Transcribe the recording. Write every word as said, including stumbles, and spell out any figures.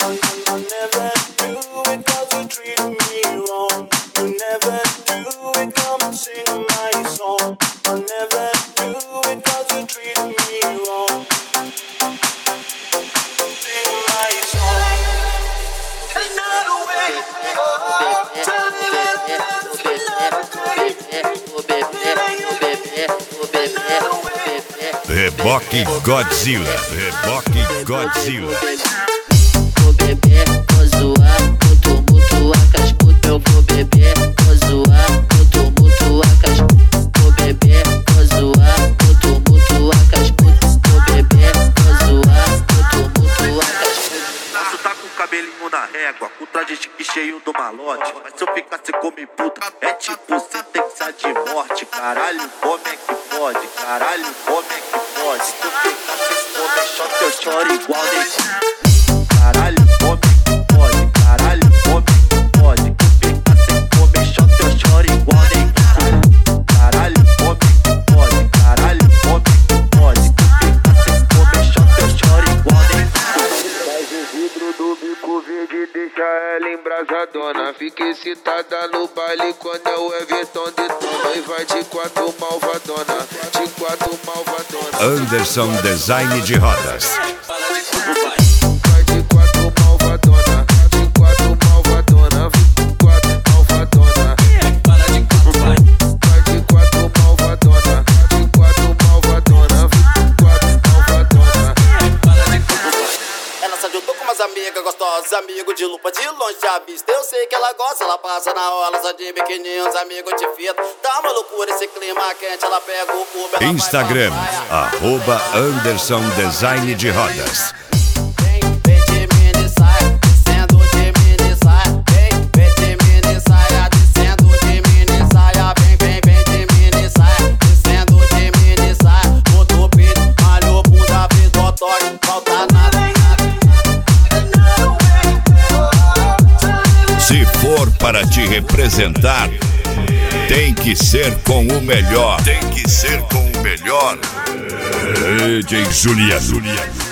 Reboque Godzilla, Reboque Godzilla. Vou beber, vou zoar, vou tumultuar com as putas. Eu vou beber, vou zoar, vou tumultuar com as putas. Vou beber, vou zoar, vou tumultuar com as putas. Vou beber, vou zoar, vou tumultuar com as putas. Posso tá com o cabelinho na régua, com traje chique cheio do malote. Mas se eu ficasse come puta, é tipo sentença de morte. Caralho, como é que pode? Caralho, como é que pode? Se tu ficasse come choque, eu choro igual nem. Caralho, como é que pode? Caralho, como é que pode? Se tu ficasse come choque, eu choro igual nem. Caralho, como é que pode? Caralho, como é que pode? Se tu ficasse come choque, eu choro igual nem. Faz o vidro do bico verde, deixa ela embrasadona. Fica excitada no baile quando é o Everton detona. E vai de quatro malvadona, de quatro malvadona. Anderson Design de Rodas. Vai de quatro malvadona, de quatro malvadona, quatro malvadona. Vai de quatro malvadona, de quatro malvadona, quatro malvadona. Ela se ajudou com umas amigas gostosas, amigo de lupa de longe de vista. Eu sei que ela gosta, ela passa na hora, só de biquininho, uns amigos de fita. Tá uma loucura esse clima quente, ela pega o cubo, ela Instagram, arroba Anderson Design de Rodas. Vem, vem de mini saia, descendo de mini saia. Vem, vem de mini saia, descendo de mini saia. Vem, vem, vem de mini saia, descendo de mini saia. Botou peito, malhou bunda, fez botox, falta nada. Se for para te representar, tem que ser com o melhor. Tem que ser com o melhor. D J Juliano.